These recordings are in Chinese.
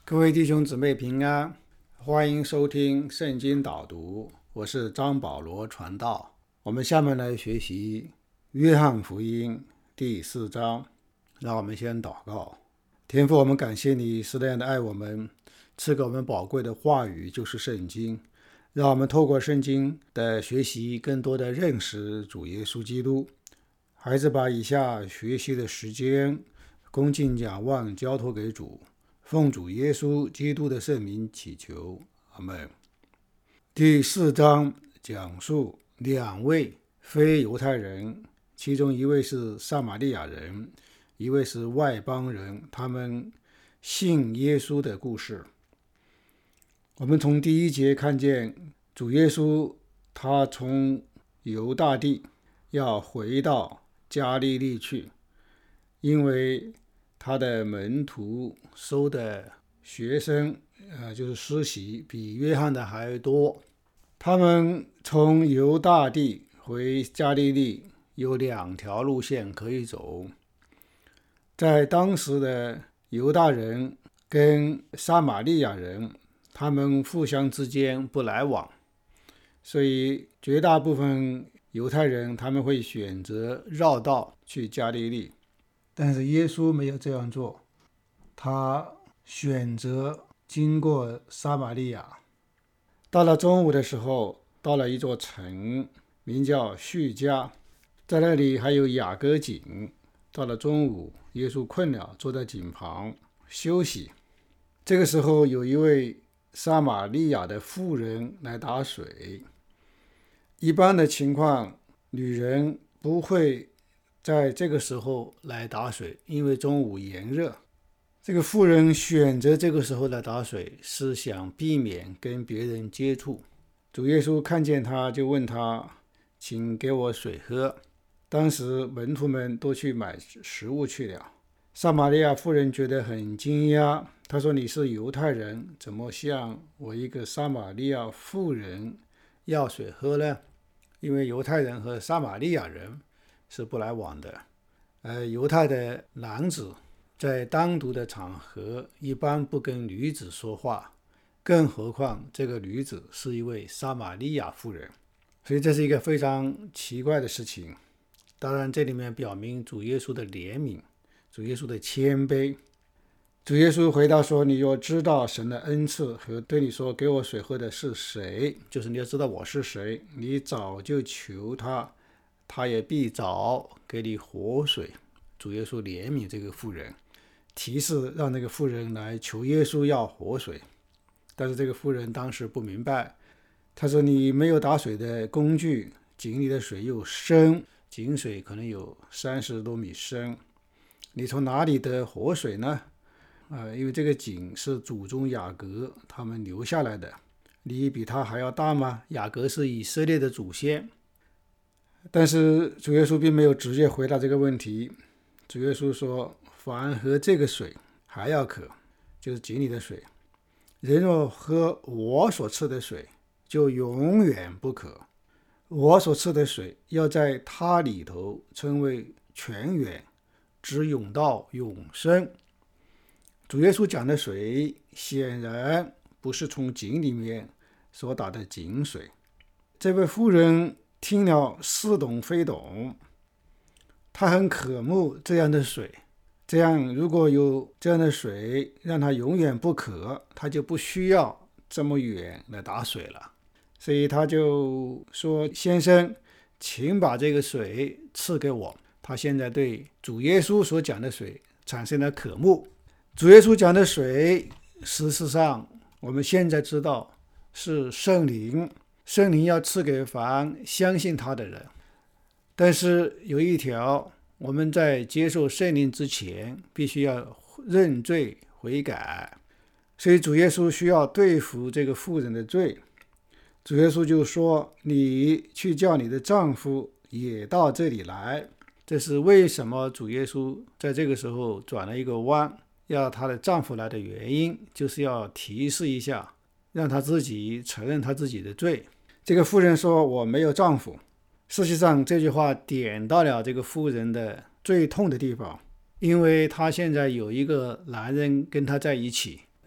各位弟兄姊妹平安，欢迎收听圣经导读，我是张保罗传道。我们下面来学习约翰福音第4章。让我们先祷告。天父，我们感谢你是那样的爱我们，赐给我们宝贵的话语，就是圣经。让我们透过圣经的学习，更多的认识主耶稣基督。孩子把以下学习的时间恭敬仰望交托给主，奉主耶稣基督的圣名祈求，阿们。第4章讲述2位非犹太人，其中一位是撒玛利亚人，一位是外邦人，他们信耶稣的故事。我们从第1节看见主耶稣他从犹大地要回到加利利去，因为他的门徒收的学生就是施洗比约翰的还多。他们从犹大地回加利利有2条路线可以走。在当时的犹大人跟撒玛利亚人，他们互相之间不来往，所以绝大部分犹太人他们会选择绕道去加利利。但是耶稣没有这样做，他选择经过撒玛利亚。到了中午的时候，到了一座城名叫叙加，在那里还有雅各井。到了中午，耶稣困了，坐在井旁休息。这个时候有一位撒玛利亚的妇人来打水。一般的情况，女人不会在这个时候来打水，因为中午炎热。这个妇人选择这个时候来打水，是想避免跟别人接触。主耶稣看见他，就问他，请给我水喝。当时门徒们都去买食物去了。撒玛利亚妇人觉得很惊讶，她说，你是犹太人，怎么向我一个撒玛利亚妇人要水喝呢？因为犹太人和撒玛利亚人是不来往的。犹太的男子在单独的场合一般不跟女子说话，更何况这个女子是一位撒玛利亚妇人，所以这是一个非常奇怪的事情。当然这里面表明主耶稣的怜悯，主耶稣的谦卑。主耶稣回答说，你若知道神的恩赐和对你说给我水喝的是谁，就是你要知道我是谁，你早就求他，他也必早给你活水。主耶稣怜悯这个妇人，提示让那个妇人来求耶稣要活水。但是这个妇人当时不明白，他说，你没有打水的工具，井里的水又深，井水可能有30多米深，你从哪里得活水呢？因为这个井是祖宗雅各他们留下来的，你比他还要大吗？雅各是以色列的祖先。但是主耶稣并没有直接回答这个问题。主耶稣说，凡喝这个水还要渴，就是井里的水，人若喝我所赐的水，就永远不渴。我所赐的水要在他里头成为泉源，直涌到永生。主耶稣讲的水显然不是从井里面所打的井水。这位妇人听了似懂非懂，她很渴慕这样的水，这样如果有这样的水让她永远不渴，她就不需要这么远来打水了。所以她就说，先生，请把这个水赐给我。她现在对主耶稣所讲的水产生了渴慕。主耶稣讲的水，事实上我们现在知道是圣灵，圣灵要赐给凡相信他的人。但是有一条，我们在接受圣灵之前必须要认罪悔改，所以主耶稣需要对付这个妇人的罪。主耶稣就说，你去叫你的丈夫也到这里来。这是为什么主耶稣在这个时候转了一个弯，要她的丈夫来的原因，就是要提示一下，让她自己承认她自己的罪。这个妇人说，我没有丈夫。事实上这句话点到了这个妇人的最痛的地方，因为她现在有一个男人跟她在一起，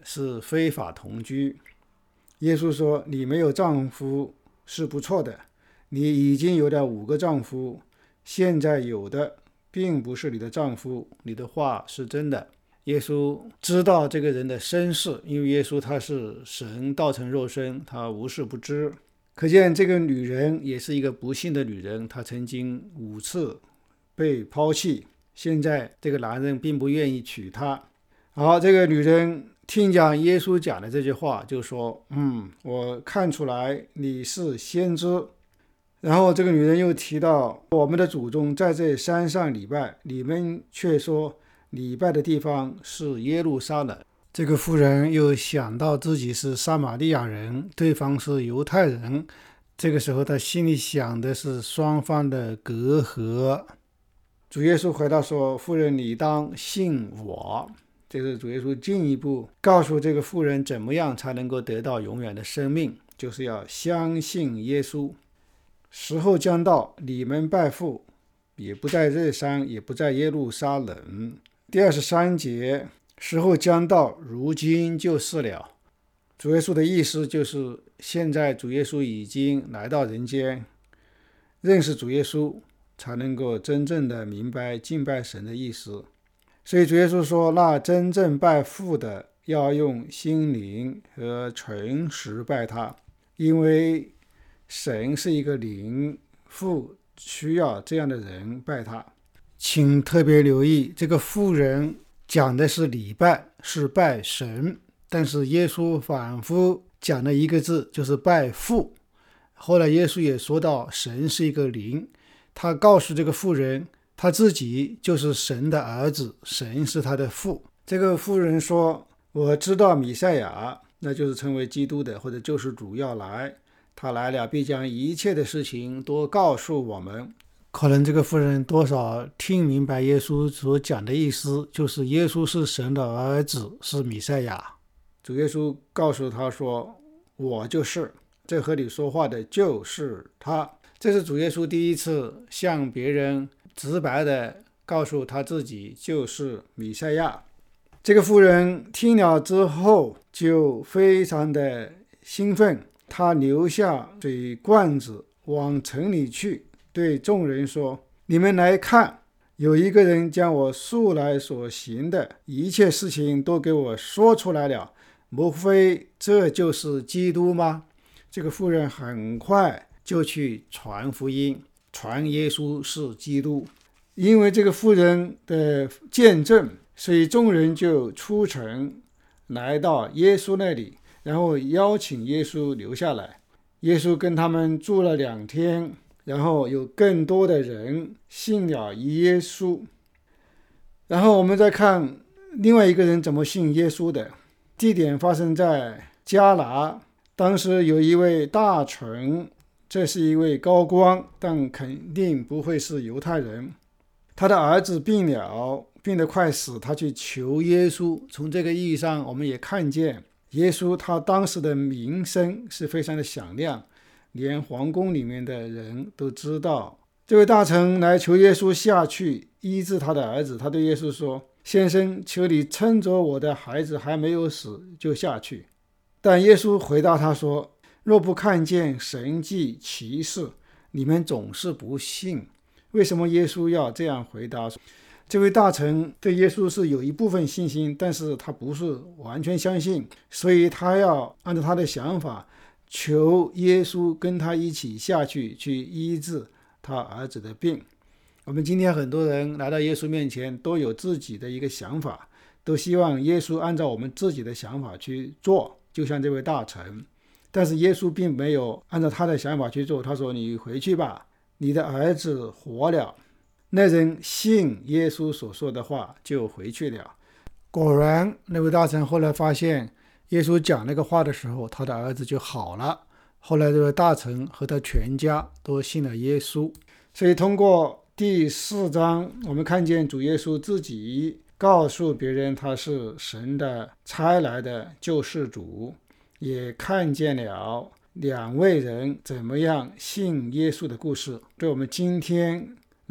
是非法同居。耶稣说，你没有丈夫是不错的，你已经有了5个丈夫，现在有的并不是你的丈夫，你的话是真的。耶稣知道这个人的身世，因为耶稣他是神道成肉身，他无事不知。可见这个女人也是一个不幸的女人，她曾经5次被抛弃，现在这个男人并不愿意娶她。好，这个女人听讲耶稣讲的这句话，就说我看出来你是先知。然后这个女人又提到，我们的祖宗在这山上礼拜，你们却说礼拜的地方是耶路撒冷。这个妇人又想到自己是撒玛利亚人，对方是犹太人，这个时候她心里想的是双方的隔阂。主耶稣回答说，妇人，你当信我。这是主耶稣进一步告诉这个妇人怎么样才能够得到永远的生命，就是要相信耶稣。时候将到，你们拜父也不在这山，也不在耶路撒冷。第23节，时候将到，如今就是了。主耶稣的意思就是，现在主耶稣已经来到人间，认识主耶稣才能够真正的明白敬拜神的意思。所以主耶稣说，那真正拜父的要用心灵和诚实拜他，因为神是一个灵，父需要这样的人拜他。请特别留意，这个妇人讲的是礼拜，是拜神，但是耶稣反复讲了一个字，就是拜父。后来耶稣也说到神是一个灵，他告诉这个妇人，他自己就是神的儿子，神是他的父。这个妇人说，我知道弥赛亚，那就是称为基督的或者救世主要来，他来了必将一切的事情都告诉我们。可能这个妇人多少听明白耶稣所讲的意思，就是耶稣是神的儿子，是弥赛亚。主耶稣告诉他说，我就是，这和你说话的就是他。这是主耶稣第一次向别人直白的告诉他自己就是弥赛亚。这个妇人听了之后就非常的兴奋，她留下水罐子往城里去，对众人说，你们来看，有一个人将我素来所行的一切事情都给我说出来了，莫非这就是基督吗？这个妇人很快就去传福音，传耶稣是基督。因为这个妇人的见证，所以众人就出城来到耶稣那里，然后邀请耶稣留下来。耶稣跟他们住了2天，然后有更多的人信了耶稣。然后我们再看另外一个人怎么信耶稣的。地点发生在迦拿，当时有一位大臣，这是一位高官，但肯定不会是犹太人。他的儿子病了，病得快死，他去求耶稣。从这个意义上，我们也看见耶稣他当时的名声是非常的响亮，连皇宫里面的人都知道。这位大臣来求耶稣下去医治他的儿子，他对耶稣说，先生，求你趁着我的孩子还没有死就下去。但耶稣回答他说，若不看见神迹奇事，你们总是不信。为什么耶稣要这样回答？这位大臣对耶稣是有一部分信心，但是他不是完全相信，所以他要按照他的想法求耶稣跟他一起下去医治他儿子的病。我们今天很多人来到耶稣面前都有自己的一个想法，都希望耶稣按照我们自己的想法去做，就像这位大臣。但是耶稣并没有按照他的想法去做，他说，你回去吧，你的儿子活了。那人信耶稣所说的话，就回去了。果然那位大臣后来发现耶稣讲那个话的时候，他的儿子就好了。后来这位大臣和他全家都信了耶稣。所以通过第4章，我们看见主耶稣自己告诉别人他是神的差来的救世主，也看见了2位人怎么样信耶稣的故事。对我们今天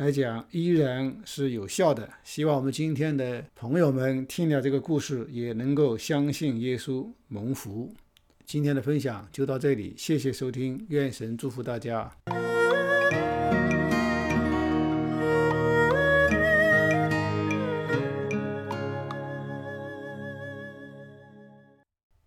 来讲依然是有效的。希望我们今天的朋友们听了这个故事也能够相信耶稣，蒙福。今天的分享就到这里，谢谢收听，愿神祝福大家。